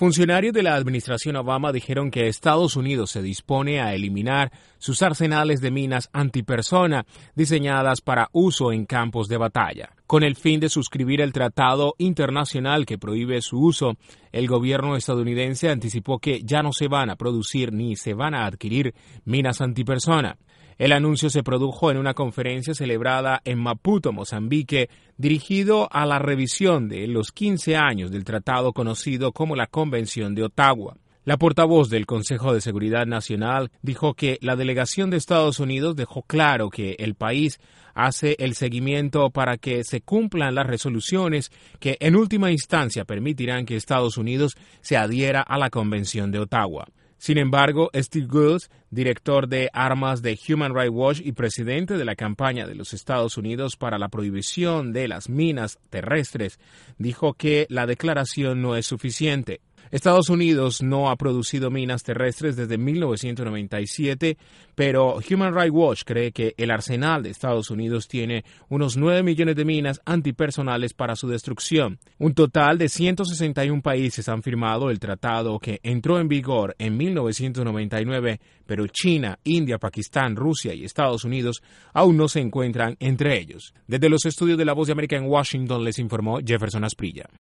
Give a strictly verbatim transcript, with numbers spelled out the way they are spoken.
Funcionarios de la administración Obama dijeron que Estados Unidos se dispone a eliminar sus arsenales de minas antipersona diseñadas para uso en campos de batalla. Con el fin de suscribir el tratado internacional que prohíbe su uso, el gobierno estadounidense anticipó que ya no se van a producir ni se van a adquirir minas antipersona. El anuncio se produjo en una conferencia celebrada en Maputo, Mozambique, dirigido a la revisión de los quince años del tratado conocido como la Convención de Ottawa. La portavoz del Consejo de Seguridad Nacional dijo que la delegación de Estados Unidos dejó claro que el país hace el seguimiento para que se cumplan las resoluciones que en última instancia permitirán que Estados Unidos se adhiera a la Convención de Ottawa. Sin embargo, Steve Gould, director de armas de Human Rights Watch y presidente de la campaña de los Estados Unidos para la prohibición de las minas terrestres, dijo que la declaración no es suficiente. Estados Unidos no ha producido minas terrestres desde mil novecientos noventa y siete, pero Human Rights Watch cree que el arsenal de Estados Unidos tiene unos nueve millones de minas antipersonales para su destrucción. Un total de ciento sesenta y uno países han firmado el tratado que entró en vigor en mil novecientos noventa y nueve, pero China, India, Pakistán, Rusia y Estados Unidos aún no se encuentran entre ellos. Desde los estudios de La Voz de América en Washington les informó Jefferson Asprilla.